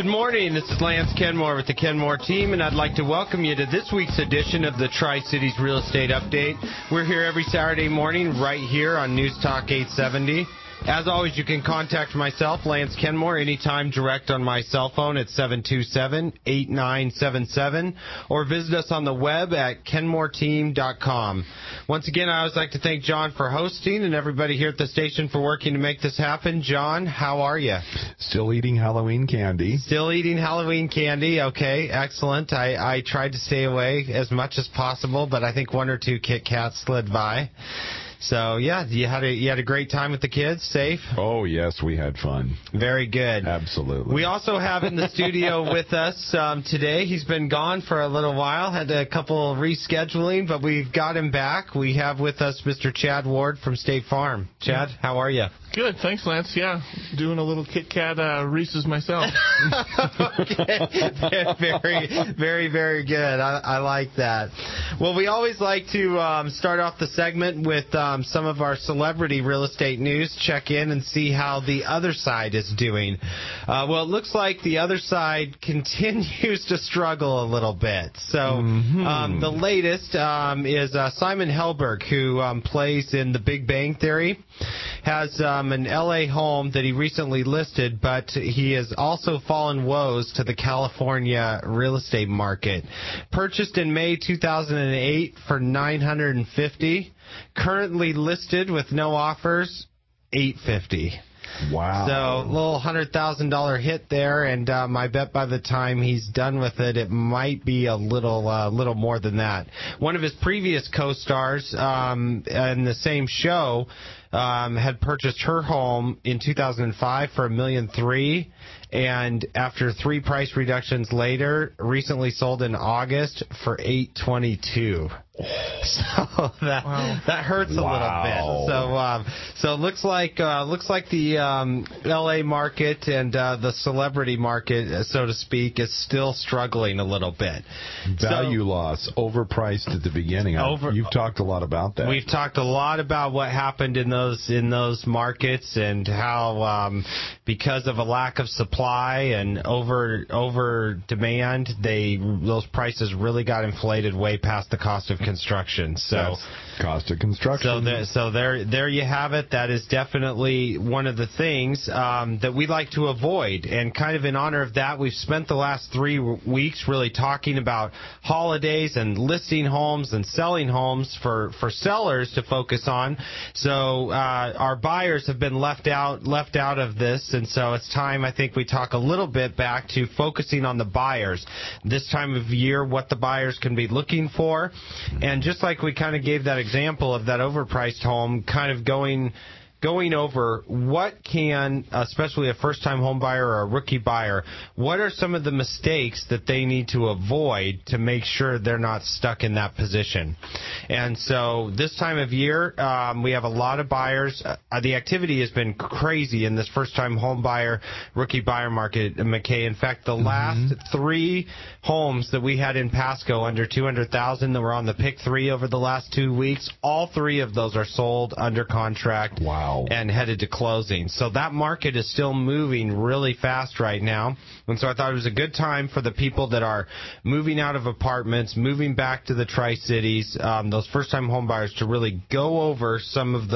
Good morning. This is Lance Kenmore with the Kenmore team, and I'd like to welcome you to this week's edition of the Tri-Cities Real Estate Update. We're here every Saturday morning right here on News Talk 870. As always, you can contact myself, Lance Kenmore, anytime direct on my cell phone at 727-8977, or visit us on the web at kenmoreteam.com. Once again, I always like to thank John for hosting and everybody here at the station for working to make this happen. John, how are you? Still eating Halloween candy. Still eating Halloween candy. Okay, excellent. I tried to stay away as much as possible, but I think one or two Kit Kats slid by. So, yeah, you had a great time with the kids? Safe? Oh, yes, we had fun. Very good. Absolutely. We also have in the studio with us today. He's been gone for a little while, had a couple rescheduling, but we've got him back. We have with us Mr. Chad Ward from State Farm. Chad, how are you? Good, thanks, Lance. Yeah, doing a little Kit Kat Reese's myself. Okay. Very, very good. I like that. Well, we always like to start off the segment with some of our celebrity real estate news, check in and see how the other side is doing. Well, it looks like the other side continues to struggle a little bit. So the latest is Simon Helberg, who plays in The Big Bang Theory, has an L.A. home that he recently listed, but he has also fallen woes to the California real estate market. Purchased in May 2008 for $950, currently listed with no offers, $850. Wow. So a little $100,000 hit there, and I bet by the time he's done with it, it might be a little more than that. One of his previous co-stars in the same show had purchased her home in 2005 for $1.3 million, and after 3 price reductions later, recently sold in August for $822. So that hurts a little bit. So it looks like the L.A. market and the celebrity market, so to speak, is still struggling a little bit. Value loss, overpriced at the beginning. You've talked a lot about that. We've talked a lot about what happened in those markets and how because of a lack of supply and over demand, those prices really got inflated way past the cost of construction. So that's cost of construction. So there you have it. That is definitely one of the things that we like to avoid. And kind of in honor of that, we've spent the last 3 weeks really talking about holidays and listing homes and selling homes for sellers to focus on. So our buyers have been left out of this, and so it's time, I think, we talk a little bit back to focusing on the buyers. This time of year, what the buyers can be looking for. And just like we kind of gave that example of that overpriced home, kind of going over what can, especially a first-time home buyer or a rookie buyer, what are some of the mistakes that they need to avoid to make sure they're not stuck in that position. And so this time of year, we have a lot of buyers. The activity has been crazy in this first-time home buyer, rookie buyer market, McKay. In fact, the last 3 homes that we had in Pasco under $200,000 that were on the pick 3 over the last 2 weeks, all 3 of those are sold under contract. Wow. And headed to closing. So that market is still moving really fast right now. And so I thought it was a good time for the people that are moving out of apartments, moving back to the Tri-Cities, those first-time home buyers, to really go over some of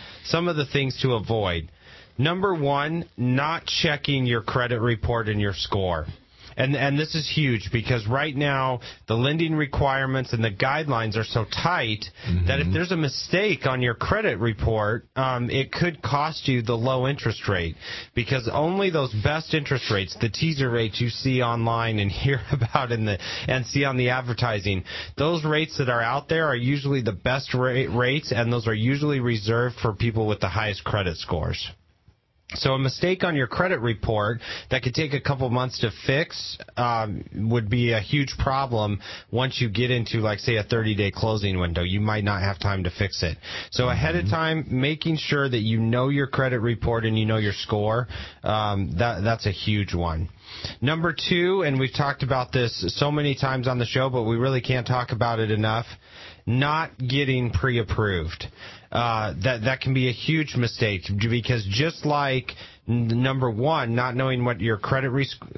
the things to avoid. Number 1, not checking your credit report and your score. And this is huge because right now the lending requirements and the guidelines are so tight that if there's a mistake on your credit report, it could cost you the low interest rate, because only those best interest rates, the teaser rates you see online and hear about and see on the advertising, those rates that are out there are usually the best rates, and those are usually reserved for people with the highest credit scores. So a mistake on your credit report that could take a couple months to fix would be a huge problem once you get into, like, say, a 30-day closing window. You might not have time to fix it. So ahead of time, making sure that you know your credit report and you know your score, that's a huge one. Number 2, and we've talked about this so many times on the show, but we really can't talk about it enough, not getting pre-approved. That can be a huge mistake, because just like number one, not knowing what your credit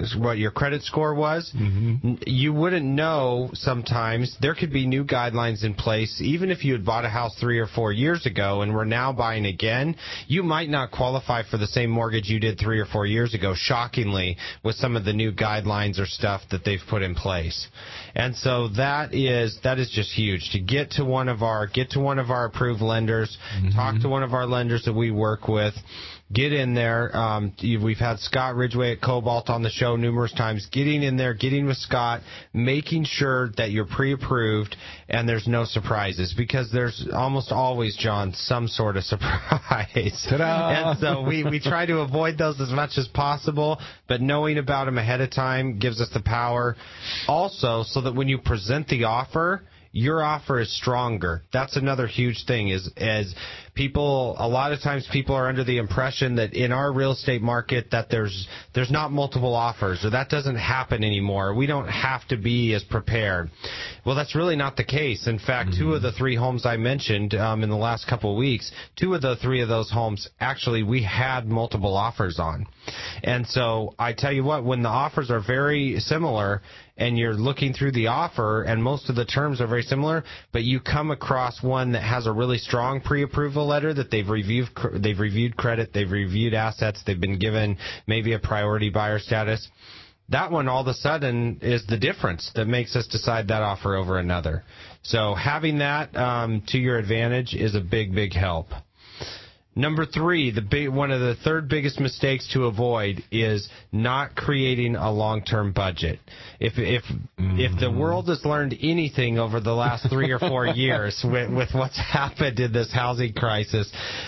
score was, you wouldn't know sometimes. There could be new guidelines in place. Even if you had bought a house 3 or 4 years ago and were now buying again, you might not qualify for the same mortgage you did 3 or 4 years ago, shockingly, with some of the new guidelines or stuff that they've put in place. And so that is just huge. To get to one of our approved lenders, talk to one of our lenders that we work with, get in there. We've had Scott Ridgway at Cobalt on the show numerous times. Getting in there, getting with Scott, making sure that you're pre-approved and there's no surprises, because there's almost always, John, some sort of surprise. Ta-da! And so we try to avoid those as much as possible, but knowing about them ahead of time gives us the power. Also, so that when you present the offer, your offer is stronger. That's another huge thing is people, a lot of times people are under the impression that in our real estate market that there's not multiple offers, or that doesn't happen anymore. We don't have to be as prepared. Well, that's really not the case. In fact, 2 of the 3 homes I mentioned in the last couple of weeks, 2 of the 3 of those homes, actually, we had multiple offers on. And so I tell you what, when the offers are very similar, and you're looking through the offer, and most of the terms are very similar, but you come across one that has a really strong pre-approval letter that they've reviewed credit, they've reviewed assets, they've been given maybe a priority buyer status. That one all of a sudden is the difference that makes us decide that offer over another. So having that to your advantage is a big, big help. Number 3, one of the third biggest mistakes to avoid is not creating a long-term budget. If the world has learned anything over the last 3 or 4 years with what's happened in this housing crisis,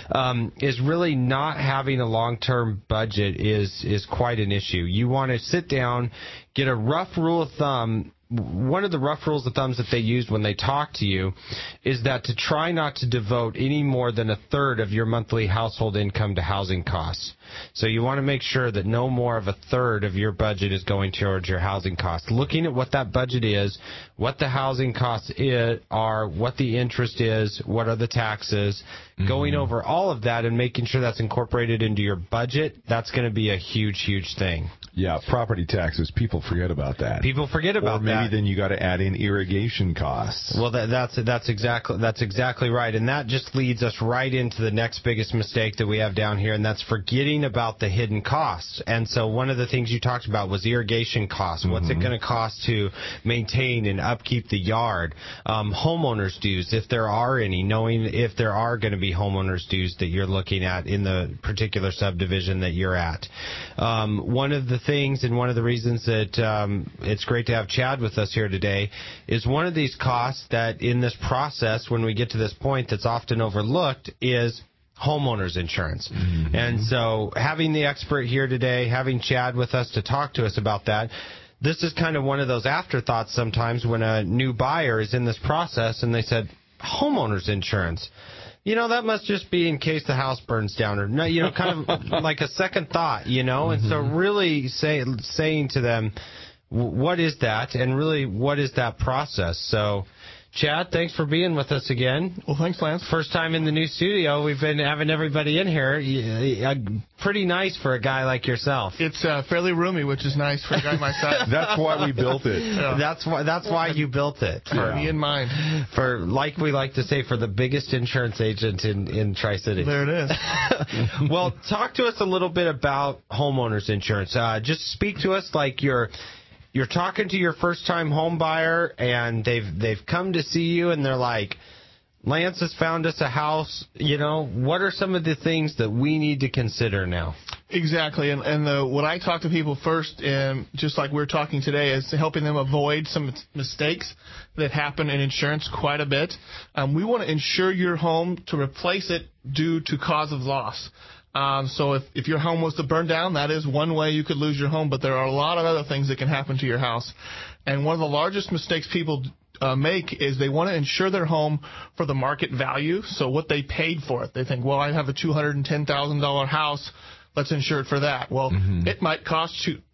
is really not having a long-term budget is quite an issue. You want to sit down, get a rough rule of thumb. One of the rough rules of thumbs that they used when they talk to you is that to try not to devote any more than a third of your monthly household income to housing costs. So you want to make sure that no more of a third of your budget is going towards your housing costs. Looking at what that budget is, what the housing costs are, what the interest is, what are the taxes, going over all of that and making sure that's incorporated into your budget, that's going to be a huge, huge thing. Yeah, property taxes, people forget about that. People forget about that. Or maybe then you got to add in irrigation costs. Well, that's exactly right, and that just leads us right into the next biggest mistake that we have down here, and that's forgetting about the hidden costs. And so one of the things you talked about was irrigation costs. What's it going to cost to maintain and upkeep the yard? Homeowners dues, if there are any, knowing if there are going to be homeowners dues that you're looking at in the particular subdivision that you're at. One of the things and one of the reasons that it's great to have Chad with us here today is one of these costs that in this process, when we get to this point that's often overlooked, is homeowners insurance. And so having the expert here today, having Chad with us to talk to us about that, this is kind of one of those afterthoughts sometimes when a new buyer is in this process and they said, homeowners insurance. That must just be in case the house burns down, or no, kind of like a second thought, And so really saying to them, what is that, and really what is that process? So, Chad, thanks for being with us again. Well, thanks, Lance. First time in the new studio. We've been having everybody in here. Pretty nice for a guy like yourself. It's fairly roomy, which is nice for a guy my size. That's why we built it. Yeah. That's why you built it. Me in mind. For, like we like to say, for the biggest insurance agent in Tri-City. There it is. Well, talk to us a little bit about homeowners insurance. Just speak to us like you're talking to your first-time home buyer, and they've come to see you, and they're like, Lance has found us a house. What are some of the things that we need to consider now? Exactly, and what I talk to people first, just like we're talking today, is helping them avoid some mistakes that happen in insurance quite a bit. We want to insure your home to replace it due to cause of loss. So if your home was to burn down, that is one way you could lose your home, but there are a lot of other things that can happen to your house. And one of the largest mistakes people make is they want to insure their home for the market value, so what they paid for it. They think, well, I have a $210,000 house, let's insure it for that. Well, it might cost you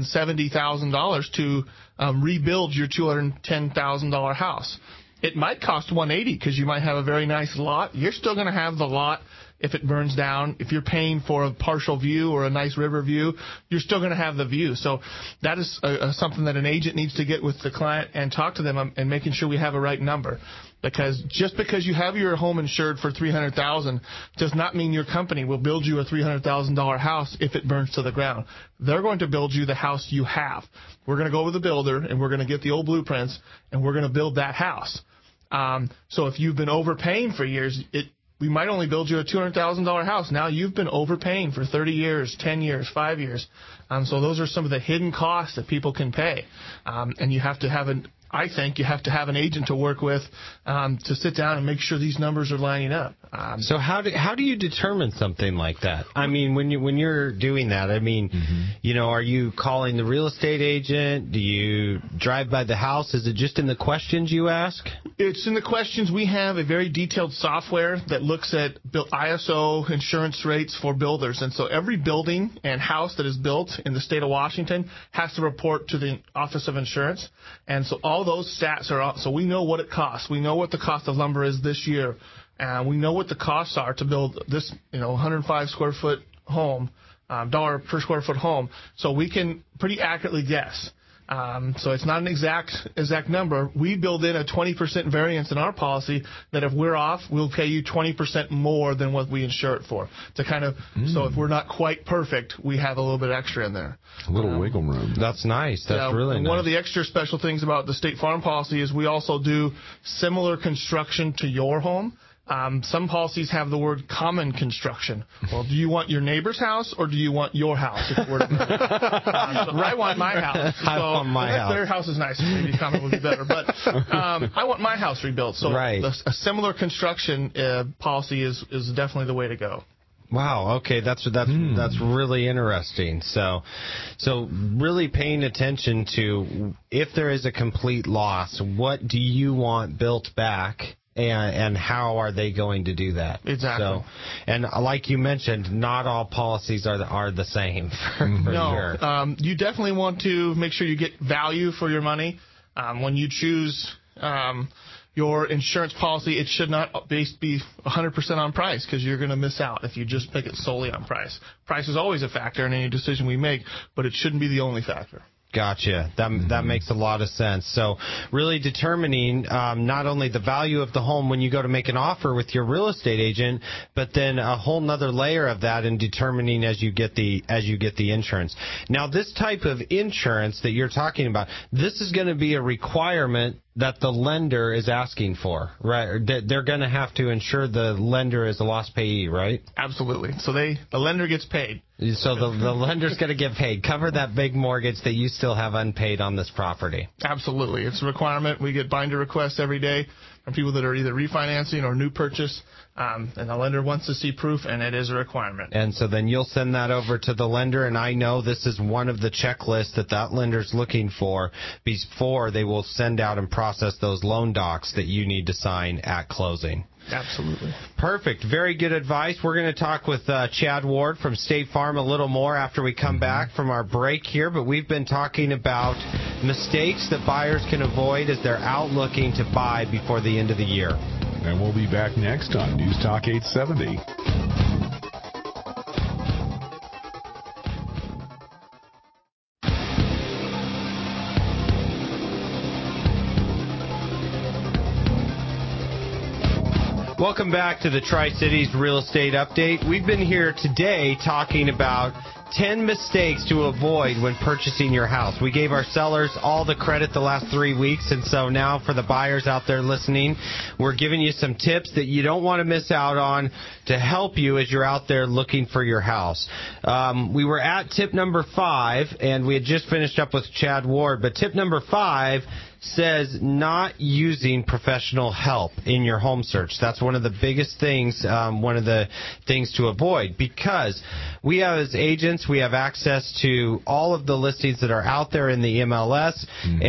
$270,000 to rebuild your $210,000 house. It might cost $180,000 because you might have a very nice lot. You're still going to have the lot if it burns down. If you're paying for a partial view or a nice river view, you're still going to have the view. So that is something that an agent needs to get with the client and talk to them and making sure we have a right number. Because just because you have your home insured for $300,000 does not mean your company will build you a $300,000 house if it burns to the ground. They're going to build you the house you have. We're going to go with the builder, and we're going to get the old blueprints, and we're going to build that house. So if you've been overpaying for years, we might only build you a $200,000 house. Now you've been overpaying for 30 years, 10 years, 5 years. So those are some of the hidden costs that people can pay. And you have to have I think you have to have an agent to work with to sit down and make sure these numbers are lining up. So how do you determine something like that? I mean, when you're doing that, I mean, you know, are you calling the real estate agent? Do you drive by the house? Is it just in the questions you ask? It's in the questions. We have a very detailed software that looks at ISO insurance rates for builders. And so every building and house that is built in the state of Washington has to report to the Office of Insurance. And so all those stats are out. So we know what it costs. We know what the cost of lumber is this year. We know what the costs are to build this, 105 square foot home, dollar per square foot home. So we can pretty accurately guess. So it's not an exact number. We build in a 20% variance in our policy that if we're off, we'll pay you 20% more than what we insure it for. To kind of so if we're not quite perfect, we have a little bit extra in there. A little wiggle room. That's nice. That's really nice. One of the extra special things about the State Farm policy is we also do similar construction to your home. Some policies have the word common construction. Well, do you want your neighbor's house or do you want your house? If we're I want my house. So I want my house. Their house is nice. Maybe common would be better. But I want my house rebuilt. So a similar construction policy is definitely the way to go. Wow. Okay, that's really interesting. So really paying attention to if there is a complete loss, what do you want built back? And how are they going to do that? Exactly. So, and like you mentioned, not all policies are the same. No, you definitely want to make sure you get value for your money. When you choose your insurance policy, it should not be 100% on price because you're going to miss out if you just pick it solely on price. Price is always a factor in any decision we make, but it shouldn't be the only factor. Gotcha. That makes a lot of sense. So really determining not only the value of the home when you go to make an offer with your real estate agent, but then a whole nother layer of that in determining as you get the insurance. Now, this type of insurance that you're talking about, this is going to be a requirement that the lender is asking for, right? They're going to have to ensure the lender is a lost payee, right? Absolutely. So the lender gets paid. So the lender's going to get paid. Cover that big mortgage that you still have unpaid on this property. Absolutely. It's a requirement. We get binder requests every day from people that are either refinancing or new purchase. And the lender wants to see proof, and it is a requirement. And so then you'll send that over to the lender, and I know this is one of the checklists that lender's looking for before they will send out and process those loan docs that you need to sign at closing. Absolutely. Perfect. Very good advice. We're going to talk with Chad Ward from State Farm a little more after we come back from our break here, but we've been talking about mistakes that buyers can avoid as they're out looking to buy before the end of the year. And we'll be back next on News Talk 870. Welcome back to the Tri-Cities Real Estate Update. We've been here today talking about 10 mistakes to avoid when purchasing your house. We gave our sellers all the credit the last 3 weeks, and so now for the buyers out there listening, we're giving you some tips that you don't want to miss out on to help you as you're out there looking for your house. We were at tip number 5, and we had just finished up with Chad Ward, but tip number 5 says not using professional help in your home search. That's one of the biggest things, one of the things to avoid, because we have, as agents, we have access to all of the listings that are out there in the MLS, and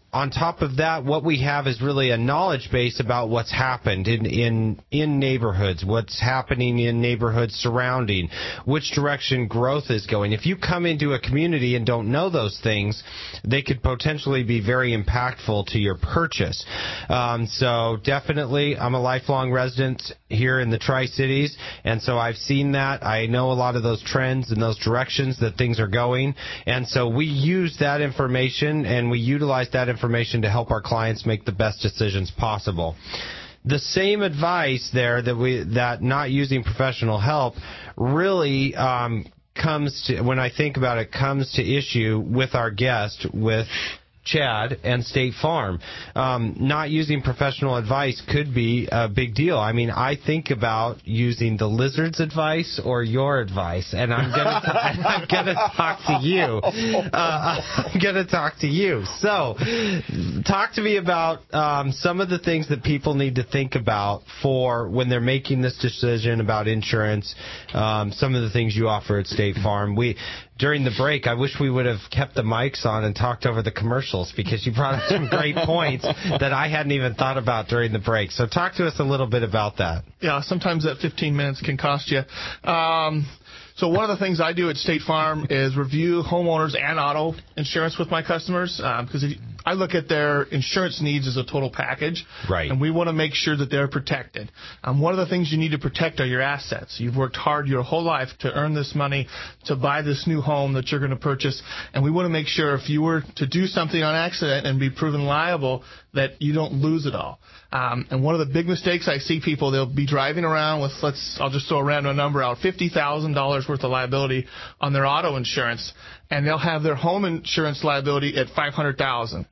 on top of that, what we have is really a knowledge base about what's happened in neighborhoods, what's happening in neighborhoods surrounding, which direction growth is going. If you come into a community and don't know those things, they could potentially be very impactful to your purchase. So definitely, I'm a lifelong resident here in the Tri-Cities, and so I've seen that. I know a lot of those trends and those directions that things are going, and so we use that information and we utilize that information to help our clients make the best decisions possible. The same advice there that not using professional help really comes to, when I think about it, comes to issue with our guest, with Chad and State Farm. Not using professional advice could be a big deal. I mean, I think about using the lizard's advice or your advice, and I'm gonna talk to you. I'm gonna talk to you. So, talk to me about some of the things that people need to think about for when they're making this decision about insurance. Some of the things you offer at State Farm. During the break, I wish we would have kept the mics on and talked over the commercials, because you brought up some great points that I hadn't even thought about during the break. So talk to us a little bit about that. Yeah, sometimes that 15 minutes can cost you. So one of the things I do at State Farm is review homeowners and auto insurance with my customers, because I look at their insurance needs as a total package, right? And we want to make sure that they're protected. One of the things you need to protect are your assets. You've worked hard your whole life to earn this money to buy this new home that you're going to purchase, and we want to make sure if you were to do something on accident and be proven liable, that you don't lose it all. And one of the big mistakes I see people, they'll be driving around with, I'll just throw a random number out, $50,000 worth of liability on their auto insurance, and they'll have their home insurance liability at $500,000.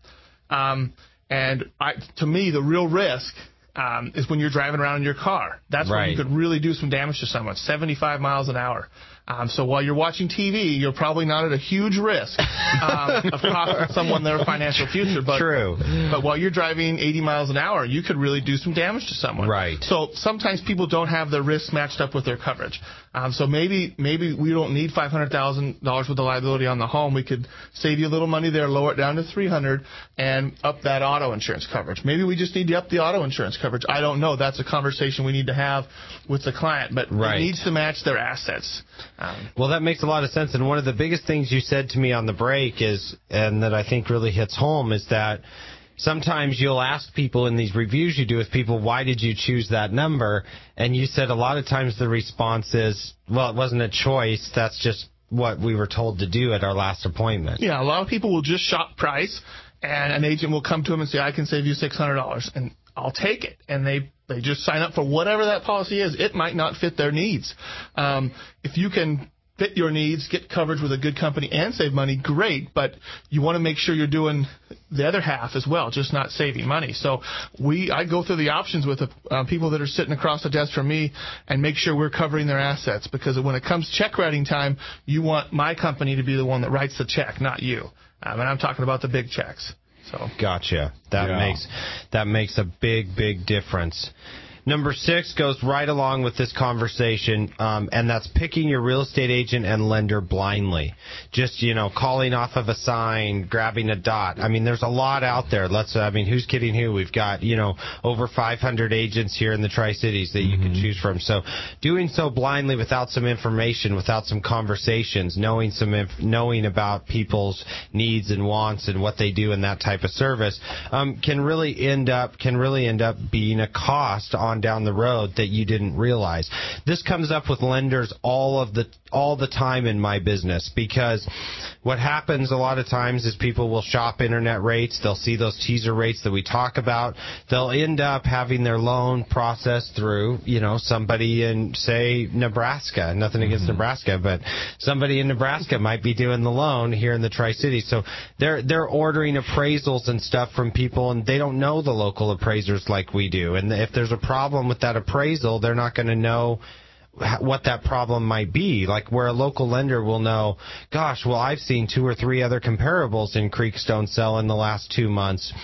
To me, the real risk is when you're driving around in your car. That's when you could really do some damage to someone, 75 miles an hour. So while you're watching TV, you're probably not at a huge risk of costing someone their financial future. But, True. But while you're driving 80 miles an hour, you could really do some damage to someone. Right. So sometimes people don't have their risks matched up with their coverage. So maybe we don't need $500,000 worth of liability on the home. We could save you a little money there, lower it down to $300,000, and up that auto insurance coverage. Maybe we just need to up the auto insurance coverage. I don't know. That's a conversation we need to have with the client. But it needs to match their assets. Well, that makes a lot of sense. And one of the biggest things you said to me on the break is, and that I think really hits home, is that sometimes you'll ask people in these reviews you do with people, why did you choose that number? And you said a lot of times the response is, well, it wasn't a choice. That's just what we were told to do at our last appointment. Yeah, a lot of people will just shop price, and an agent will come to them and say, I can save you $600, and I'll take it. And they just sign up for whatever that policy is. It might not fit their needs. If you can fit your needs, get coverage with a good company, and save money, great, but you want to make sure you're doing the other half as well, just not saving money. So I go through the options with the people that are sitting across the desk from me and make sure we're covering their assets, because when it comes check writing time, you want my company to be the one that writes the check, not you. And I'm talking about the big checks. So Gotcha. That makes a big difference. Number 6 goes right along with this conversation, and that's picking your real estate agent and lender blindly. Just, calling off of a sign, grabbing a dot. I mean, there's a lot out there. Who's kidding who? We've got, over 500 agents here in the Tri-Cities that you can choose from. So doing so blindly without some information, without some conversations, knowing about people's needs and wants and what they do in that type of service, can really end up being a cost on down the road that you didn't realize. This comes up with lenders all the time in my business, because what happens a lot of times is people will shop internet rates. They'll see those teaser rates that we talk about. They'll end up having their loan processed through, somebody in, say, Nebraska. Nothing against Nebraska, but somebody in Nebraska might be doing the loan here in the Tri-Cities. So they're ordering appraisals and stuff from people, and they don't know the local appraisers like we do. And if there's a problem with that appraisal, they're not going to know what that problem might be. Like where a local lender will know, gosh, well, I've seen 2 or 3 other comparables in Creekstone sell in the last 2 months.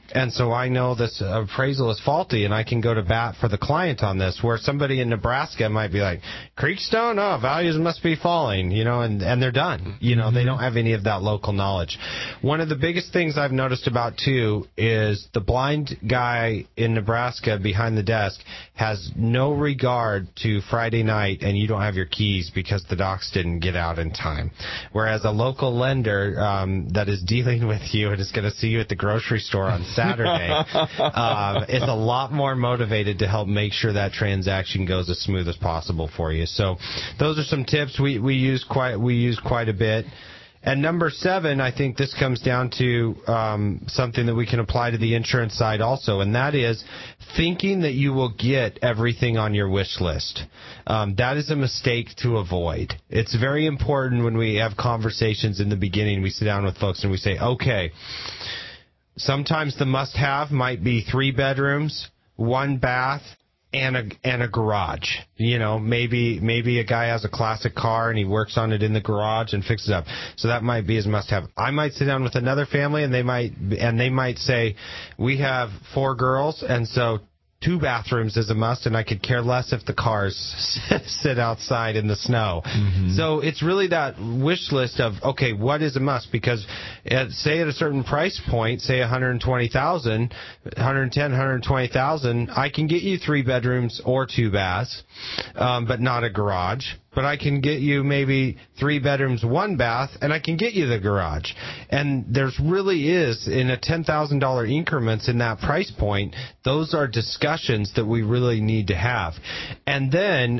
And so I know this appraisal is faulty, and I can go to bat for the client on this, where somebody in Nebraska might be like, Creekstone, oh, values must be falling, and they're done. They don't have any of that local knowledge. One of the biggest things I've noticed about, too, is the blind guy in Nebraska behind the desk has no regard to Friday night and you don't have your keys because the docs didn't get out in time. Whereas a local lender that is dealing with you and is going to see you at the grocery store on Saturday is a lot more motivated to help make sure that transaction goes as smooth as possible for you. So those are some tips we use quite a bit. And number 7, I think this comes down to something that we can apply to the insurance side also, and that is thinking that you will get everything on your wish list. That is a mistake to avoid. It's very important when we have conversations in the beginning, we sit down with folks and we say, okay, sometimes the must-have might be 3 bedrooms, 1 bath, and a garage. Maybe a guy has a classic car and he works on it in the garage and fixes it up. So that might be his must-have. I might sit down with another family and they might say, we have 4 girls, and so 2 bathrooms is a must, and I could care less if the cars sit outside in the snow. So it's really that wish list of, okay, what is a must? Because say at a certain price point, say $120,000, $110,000, $120,000, I can get you 3 bedrooms or 2 baths, but not a garage. But I can get you maybe 3 bedrooms, 1 bath, and I can get you the garage. And there's really is, in a $10,000 increments in that price point, those are discussions that we really need to have. And then,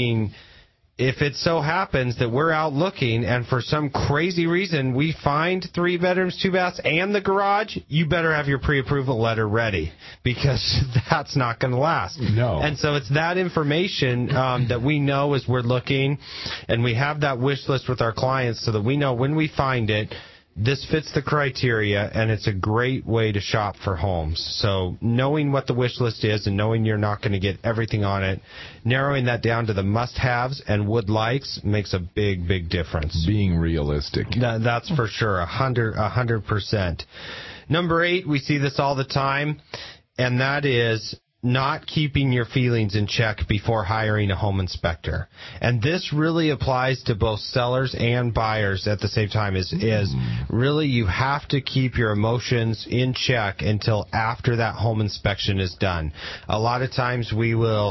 if it so happens that we're out looking and for some crazy reason we find 3 bedrooms, 2 baths, and the garage, you better have your pre-approval letter ready, because that's not going to last. No. And so it's that information that we know as we're looking, and we have that wish list with our clients so that we know when we find it, this fits the criteria, and it's a great way to shop for homes. So knowing what the wish list is and knowing you're not going to get everything on it, narrowing that down to the must-haves and would-likes makes a big, big difference. Being realistic. That's for sure, 100%. Number 8, we see this all the time, and that is not keeping your feelings in check before hiring a home inspector. And this really applies to both sellers and buyers at the same time, is really you have to keep your emotions in check until after that home inspection is done. A lot of times we will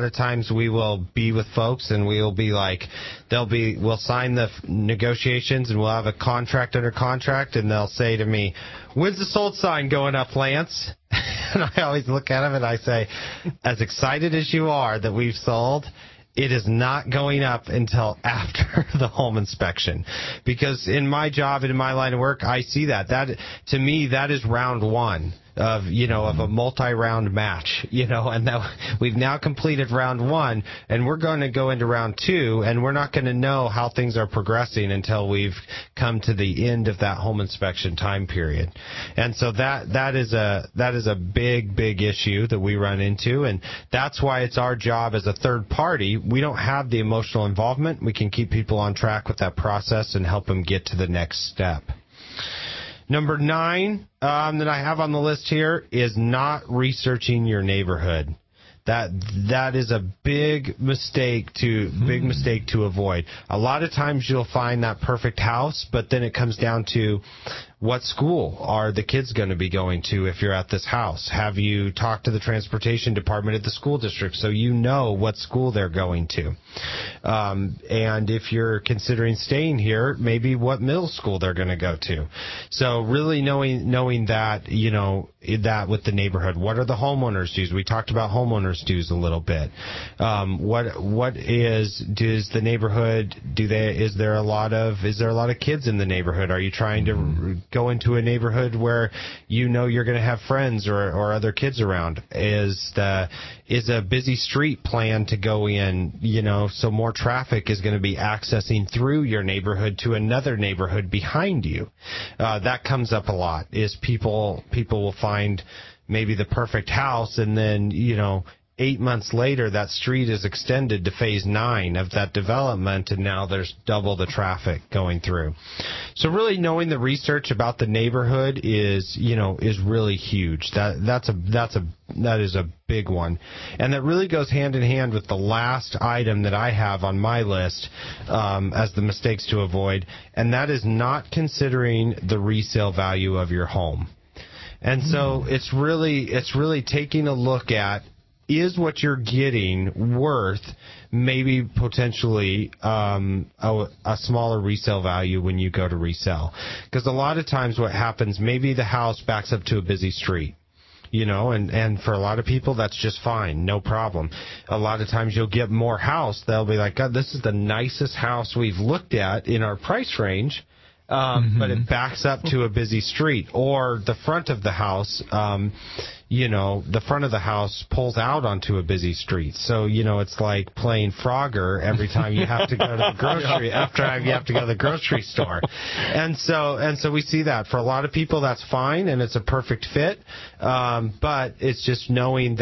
be with folks and we'll be like, we'll sign the negotiations and we'll have a contract under contract, and they'll say to me, when's the sold sign going up, Lance? And I always look at them and I say, as excited as you are that we've sold, it is not going up until after the home inspection. Because in my job and in my line of work, I see that. That, to me, that is round 1 of a multi-round match, and that we've now completed round 1, and we're going to go into round 2, and we're not going to know how things are progressing until we've come to the end of that home inspection time period. And so that is a big issue that we run into, and that's why it's our job as a third party. We don't have the emotional involvement. We can keep people on track with that process and help them get to the next step. Number 9 that I have on the list here is not researching your neighborhood. That is a big mistake to avoid. A lot of times you'll find that perfect house, but then it comes down to what school are the kids going to be going to if you're at this house? Have you talked to the transportation department at the school district so you know what school they're going to? And if you're considering staying here, maybe what middle school they're going to go to. So really knowing that, that with the neighborhood. What are the homeowners' dues? We talked about homeowners' dues a little bit. What is the neighborhood? Is there a lot of kids in the neighborhood? Are you trying to go into a neighborhood where you're going to have friends or other kids around? Is a busy street plan to go in, so more traffic is going to be accessing through your neighborhood to another neighborhood behind you. That comes up a lot, is people will find maybe the perfect house, and then, 8 months later, that street is extended to phase 9 of that development, and now there's double the traffic going through. So really knowing the research about the neighborhood is really huge. That is a big one. And that really goes hand in hand with the last item that I have on my list as the mistakes to avoid, and that is not considering the resale value of your home. And so it's really taking a look at, is what you're getting worth maybe potentially a smaller resale value when you go to resell? Because a lot of times what happens, maybe the house backs up to a busy street. And for a lot of people, that's just fine, no problem. A lot of times you'll get more house. They'll be like, God, this is the nicest house we've looked at in our price range. But it backs up to a busy street, or the front of the house, the front of the house pulls out onto a busy street. So, it's like playing Frogger every time you have to go to the grocery, after you have to go to the grocery store. And so we see that. For a lot of people, that's fine, and it's a perfect fit. But it's just knowing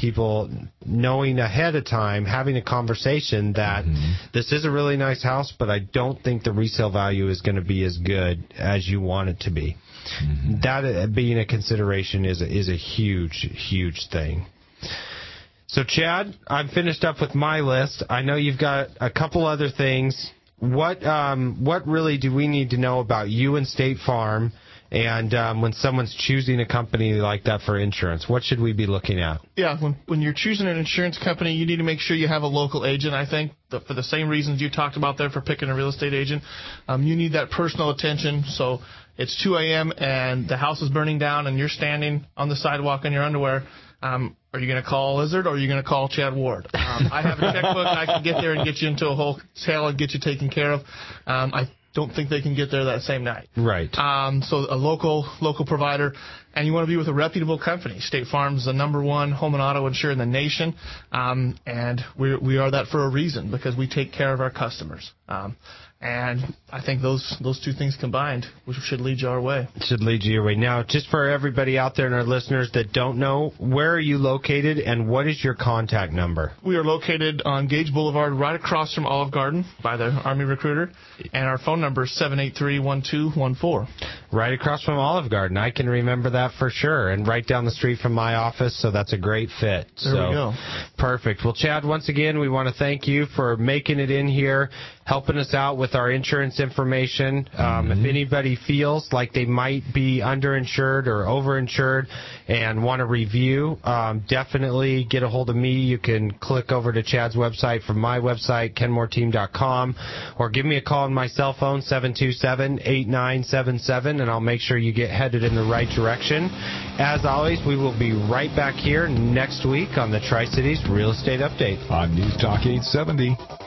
ahead of time, having a conversation that this is a really nice house, but I don't think the resale value is going to be as good as you want it to be. That being a consideration is a huge, huge thing. So, Chad, I'm finished up with my list. I know you've got a couple other things. What really do we need to know about you and State Farm? And when someone's choosing a company like that for insurance, what should we be looking at? Yeah, when you're choosing an insurance company, you need to make sure you have a local agent, I think, for the same reasons you talked about there for picking a real estate agent. You need that personal attention. So it's 2 a.m. and the house is burning down and you're standing on the sidewalk in your underwear. Are you going to call Lizard or are you going to call Chad Ward? I have a checkbook. I can get there and get you into a hotel and get you taken care of. I don't think they can get there that same night. Right. So a local provider, and you want to be with a reputable company. State Farm is the #1 home and auto insurer in the nation, and we are that for a reason, because we take care of our customers. And I think those two things combined should lead you our way. Should lead you your way. Now, just for everybody out there and our listeners that don't know, where are you located and what is your contact number? We are located on Gage Boulevard, right across from Olive Garden by the Army Recruiter, and our phone number is 783-1214. Right across from Olive Garden. I can remember that for sure, and right down the street from my office, so that's a great fit. There we go. Perfect. Well, Chad, once again, we want to thank you for making it in here, helping us out with our insurance information. If anybody feels like they might be underinsured or overinsured and want to review, definitely get a hold of me. You can click over to Chad's website from my website, kenmoreteam.com, or give me a call on my cell phone, 727-8977, and I'll make sure you get headed in the right direction. As always, we will be right back here next week on the Tri-Cities Real Estate Update on News Talk 870.